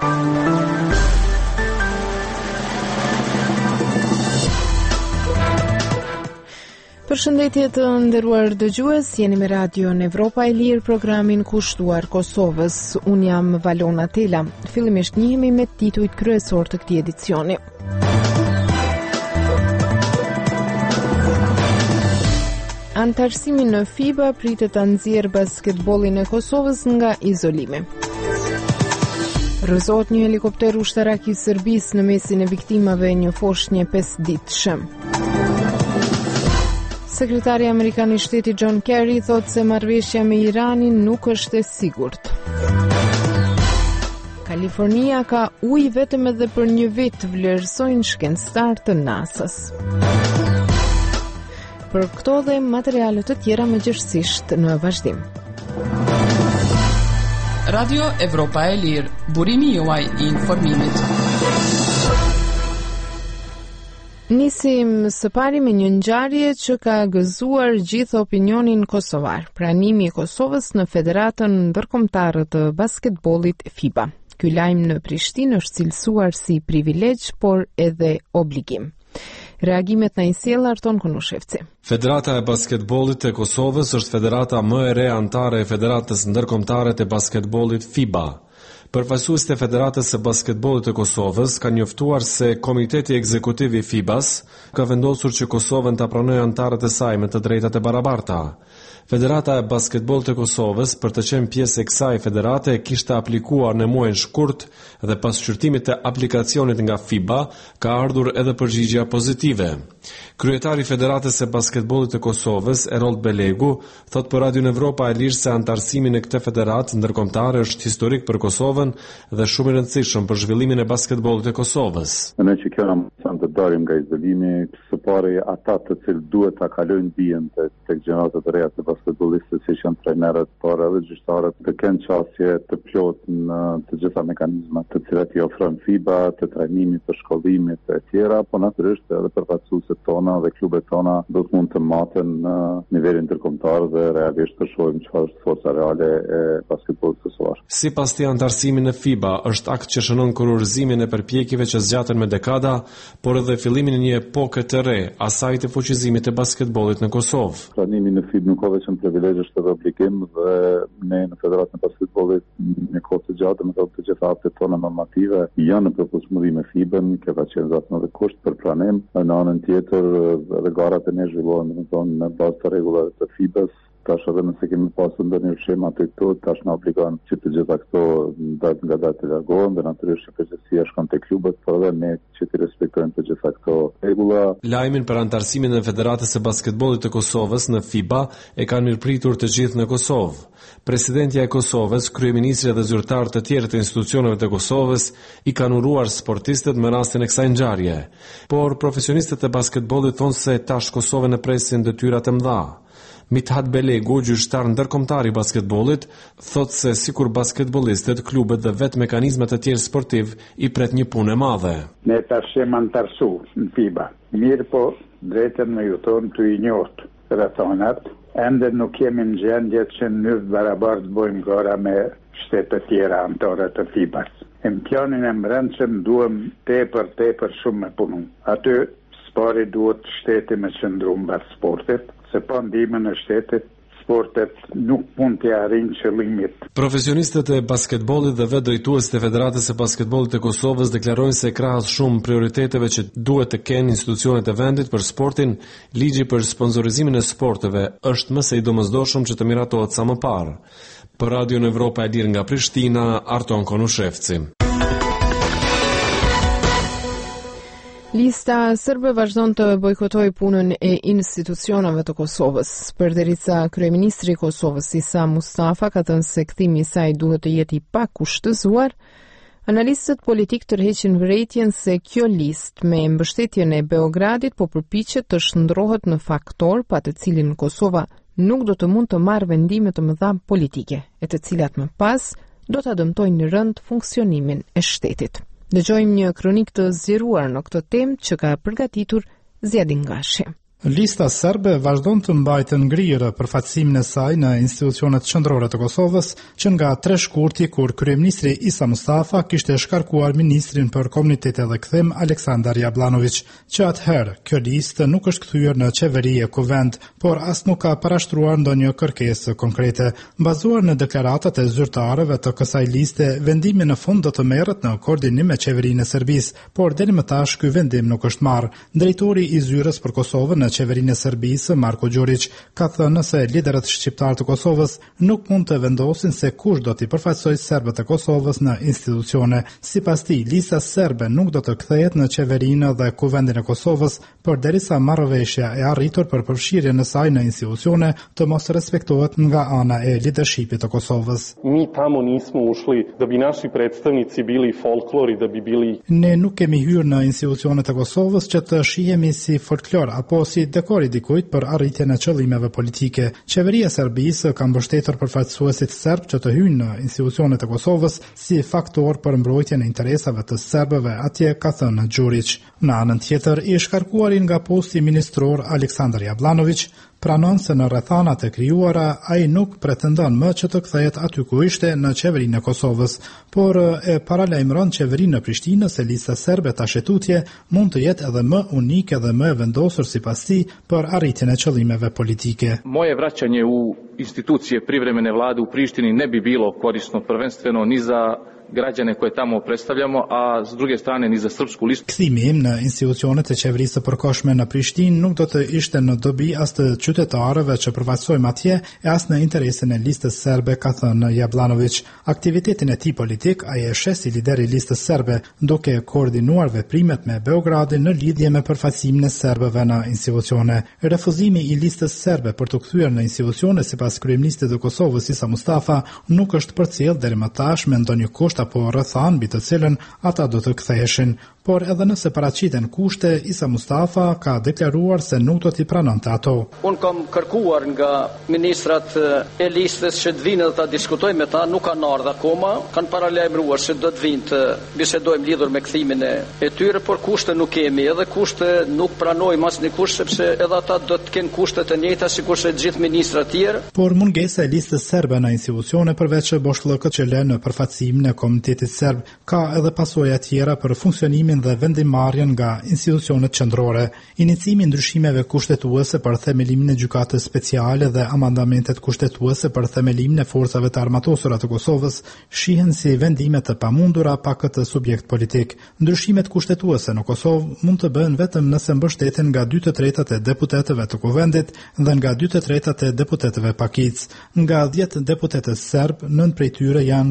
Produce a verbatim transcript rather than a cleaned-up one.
Përshëndetje të nderuar dëgjues, jeni me Radio në Evropa e Lirë, programin kushtuar Kosovës. Unë jam Valona Tela. Fillimisht njihemi me titujt kryesor të këtij edicioni. Antarësimi në FIBA pritet ta nxjerrë basketbollin e Kosovës nga izolimi. Rrëzohet një helikopter ushtarak i Serbisë në mesin e viktimave një foshnje pesëditëshe. Sekretari Amerikan i Shtetit John Kerry thot se marrëveshja me Iranin nuk është e sigurt. Kalifornia ka ujë vetëm edhe për një vit, vlerësojnë shkencëtar të NASA-s. Për këto dhe materiale të tjera mëgjërësisht në vazhdim. Radio Evropa e Lirë, burimi juaj i informimit. Nisim së pari me një ngjarje që ka gëzuar gjithë opinionin kosovar, pranimi i Kosovës në Federatën Ndërkombëtare të Basketbollit FIBA. Ky lajm në Prishtinë është cilësuar si privilegj, por edhe obligim. Reagimet në sjell Arton Konushevci. Federata e Basketbollit e Kosovës është federata më e re antare e Federatës Ndërkombëtare të Basketbollit FIBA. Përfaqësuesit e Federatës së Basketbollit të Kosovës kanë njoftuar se Komiteti Ekzekutiv i FIBA-s ka vendosur që Kosovën ta pranojë antarët e saj me të drejtat e barabarta. Federata e Basketbollit të Kosovës, për të qenë pjesë e kësaj federate, kishte aplikuar në muajin shkurt dhe pas shqyrtimit të aplikacionit nga FIBA, ka ardhur edhe përgjigje pozitive. Kryetari i Federatës së Basketbollit të Kosovës, Erold Belegu, thot për Radio Evropa e Lirë se antarësimi në këtë federatë ndërkombëtare është historik për Kosovën dhe shumë i rëndësishëm për zhvillimin e basketbollit të Kosovës. Ne që kjo na të darim nga izolimi, së pari ata të cilë duhet ta kalojnë bien të tek gjeneratët e reja të basketbollistët, si janë trajnerët, por edhe gjyqtarët, të kenë qasje të plotë në të gjitha mekanizmat të cilat i ofron FIBA, të trajnimit, të shkollimit e tjera, po natyrisht edhe përfaqësuesit tona dhe klubet tona do të mund të maten në nivelin ndërkombëtar dhe realisht të shohim çfarë është forca reale e basketbollit kosovar. Sipas të antarësimit në FIBA është akt që shënon kurorëzimin e përpjekjeve që zgjaten me dekada, por edhe fillimin e një epoke të re, asaj të fuqizimit të basketbollit në Kosovë. Pranimi në FIBA nuk ka vetëm privilegj, është edhe obligim dhe ne në Federatën e Basketbollit në kohë të gjatë me të gjitha aktet tona normative janë në përputhshmëri me FIBA-n, që ka qenë zatën edhe kusht për pranim. Në anën tjetër edhe garat e ne zhvillohen në bazë të rregullave të FIBA-s. Tash edhe nëse kemi pasur ndonjë shem aty këtu, tash na obligon që të gjitha këto datë nga datë të largohen dhe natyrisht që përgjegjësia shkon te klubet, por edhe ne që të respektojmë të gjitha këto rregulla. Lajmin për antarësimin e Federatës së Basketbollit të Kosovës në FIBA e kanë mirëpritur të gjithë në Kosovë. Presidentja e Kosovës, kryeministri dhe zyrtarë të tjerë të institucioneve të Kosovës i kanë uruar sportistët me rastin e kësaj ngjarje. Por profesionistët e basketbollit thonë se tash Kosovën e presin detyra të mëdha. Mithat Belegu, gjyqtar ndërkombëtar i basketbollit, thotë se sikur basketbollistët, klubet dhe vetë mekanizmat e tjerë sportiv i pret një punë e madhe. Ne tash jemi antarësu në FIBA. Mirë po, drejtën me ju tonë të i njohtë rrethonat, ende nuk jemi në gjendje që në mënyrë barabartë bëjmë gara me shtete tjera antore të FIBA-s. Në planin e mbrëmshëm duhem tepër tepër shumë me punu. Aty spari duhet shteti me qëndru mbar sportit, se pa ndihmën e shtetit, sportet nuk mund të arrijnë qëllimit. Profesionistët e basketbollit dhe vetë drejtuesit e Federatës së Basketbollit të Kosovës deklarojnë se krahas shumë prioriteteve që duhet të kenë institucionet e vendit për sportin, ligji për sponsorizimin e sporteve është më së i domosdoshëm që të miratohet sa më parë. Për Radio Evropa e Lirë nga Prishtina, Arton Konushevci. Lista serbe vazhdon të bojkotojë punën e institucioneve të Kosovës. Përderisa kryeministri i Kosovës Isa Mustafa ka thënë se kthimi i saj duhet të jetë i pakushtëzuar, analistët politik tërheqin vërejtjen se kjo listë me mbështetjen e Beogradit po përpiqet të shndrohet në faktor pa të cilin Kosova nuk do të mund të marrë vendime të mëdha politike, e të cilat më pas do ta dëmtojnë rënd funksionimin e shtetit. Dëgjojmë një kronik të zgjeruar në këtë temë që ka përgatitur Zjedin Gashi. Lista serbe vazhdon të mbajtë ngrirë përfaqësimin e saj në institucionet qendrore të Kosovës, që nga tre shkurti kur kryeministri Isa Mustafa kishte shkarkuar ministrin për komunitet dhe kthim Aleksandar Jablanović, që atëherë kjo listë nuk është kthyer në qeveri e kuvend, por as nuk ka parashtruar ndonjë kërkesë konkrete. Bazuar në deklaratat e zyrtarëve të kësaj liste, vendimi në fund do të merret në koordinim me qeverinë e Serbisë, por deri më tash ky vendim nuk është marrë. Drejtori i zyrës për Kosovën në qeverinë e Serbisë, Marko Gjurić, ka thënë se liderët shqiptar të Kosovës nuk mund të vendosin se kush do t'i përfaqësojë serbët e Kosovës në institucione. Sipas tij, lista serbe nuk do të kthehet në qeverinë dhe kuvendin e Kosovës, por derisa marrëveshja e arritur për përfshirjen e saj në institucione të mos respektohet nga ana e lidershipit të Kosovës. Mi tamo nismo ušli da bi naši predstavnici bili folklori, da bi bili Ne nuk kemi hyrë në institucionet e Kosovës që të shihemi si folklor apo si dekori dikujt për arritjen e qëllimeve politike. Qeveria e Serbisë ka mbështetur përfaqësuesit serb që të hyjnë në institucionet e Kosovës si faktor për mbrojtjen e interesave të serbëve, atje ka thënë Gjurić. Në anën tjetër, i shkarkuari nga posti ministror Aleksandar Jablanović pranon se në rrethanat e krijuara ai nuk pretendon më që të kthehet aty ku ishte në qeverinë e Kosovës, por e paralajmëron qeverinë në Prishtinë se lista serbe tashetutje mund të jetë edhe më unike dhe më e vendosur sipas tij për arritjen e qëllimeve politike. Moje vraćanje u institucije privremene vlade u Prištini ne bi bilo korisno prvenstveno ni za građane koje tamo predstavljamo, a s druge strane ni za srpsku listu. Kthimi im në institucionet e qeverisë së përkohshme në Prishtinë nuk do të ishte në dobi as të qytetarëve që përfaqësojmë atje e as në interesin e listës serbe, ka thënë Jablanović. Aktivitetin e tij politik ai e sheh si lider i listës serbe, duke koordinuar veprimet me Beogradin në lidhje me përfaqësimin e serbëve në institucione. Refuzimi i listës serbe për të kthyer në institucione sipas kryeministit të Kosovës Isa Mustafa nuk është përcjell deri më tash me ndonjë kusht apo rrethan mbi të cilën ata do të ktheheshin, por edhe nëse paraqiten kushte, Isa Mustafa ka deklaruar se nuk do t'i pranonte ato. Un kam kërkuar nga ministrat e listës që të vinë dhe ta diskutojmë me ta, nuk kanë ardhur akoma, kanë paralajmëruar se do të vinë të bisedojmë lidhur me kthimin e, e tyre, por kushte nuk kemi, edhe kushte nuk pranojmë asnjë kusht sepse edhe ata do të kenë kushte të njëjta sikur se të gjithë ministrat e tjerë. Por mungesa e listës serbe në institucione përveç boshllëkët që lënë në përfaqësimin e komunitetit serb ka edhe pasoja tjera për funksionimin dhe vendimarrjen nga institucionet qendrore. Inicimi i ndryshimeve kushtetuese për themelimin e gjykatës speciale dhe amandamentet kushtetuese për themelimin e forcave të armatosura të Kosovës shihen si vendime të pamundura pa këtë subjekt politik. Ndryshimet kushtetuese në Kosovë mund të bëhen vetëm nëse mbështeten nga dy të tretat e deputetëve të kuvendit dhe nga dy të tretat e deputetëve pakic. Nga dhjetë deputetës serb, nëntë prej tyre janë